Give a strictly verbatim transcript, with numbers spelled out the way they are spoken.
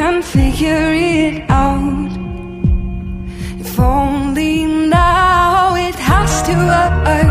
and figure it out. If only now it has to hurt.